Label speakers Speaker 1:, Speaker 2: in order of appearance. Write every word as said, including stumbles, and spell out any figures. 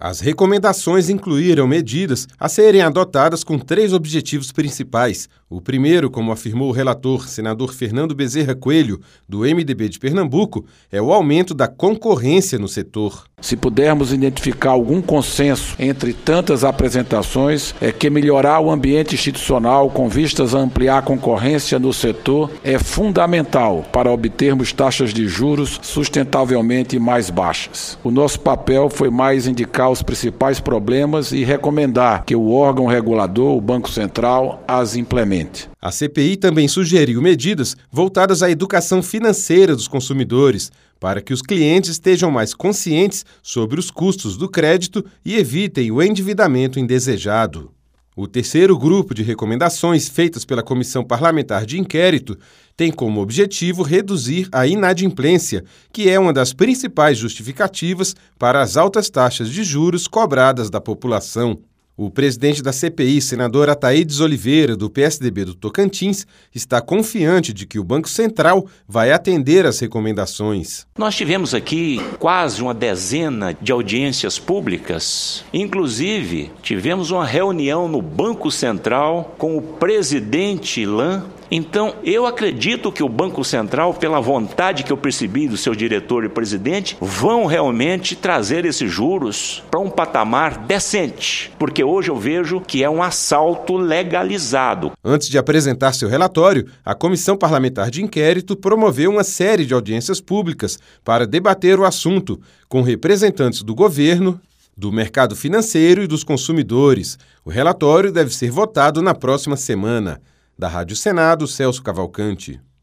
Speaker 1: As recomendações incluíram medidas a serem adotadas com três objetivos principais. O primeiro, como afirmou o relator, senador Fernando Bezerra Coelho, do M D B de Pernambuco, é o aumento da concorrência no setor.
Speaker 2: Se pudermos identificar algum consenso entre tantas apresentações, é que melhorar o ambiente institucional com vistas a ampliar a concorrência no setor é fundamental para obtermos taxas de juros sustentavelmente mais baixas. O nosso papel foi mais indicar os principais problemas e recomendar que o órgão regulador, o Banco Central, as implemente.
Speaker 1: A C P I também sugeriu medidas voltadas à educação financeira dos consumidores, para que os clientes estejam mais conscientes sobre os custos do crédito e evitem o endividamento indesejado. O terceiro grupo de recomendações feitas pela Comissão Parlamentar de Inquérito tem como objetivo reduzir a inadimplência, que é uma das principais justificativas para as altas taxas de juros cobradas da população. O presidente da C P I, senador Ataídes Oliveira, do P S D B do Tocantins, está confiante de que o Banco Central vai atender às recomendações.
Speaker 3: Nós tivemos aqui quase uma dezena de audiências públicas. Inclusive, tivemos uma reunião no Banco Central com o presidente Ilan. Então, eu acredito que o Banco Central, pela vontade que eu percebi do seu diretor e presidente, vão realmente trazer esses juros para um patamar decente, porque hoje eu vejo que é um assalto legalizado.
Speaker 1: Antes de apresentar seu relatório, a Comissão Parlamentar de Inquérito promoveu uma série de audiências públicas para debater o assunto, com representantes do governo, do mercado financeiro e dos consumidores. O relatório deve ser votado na próxima semana. Da Rádio Senado, Celso Cavalcante.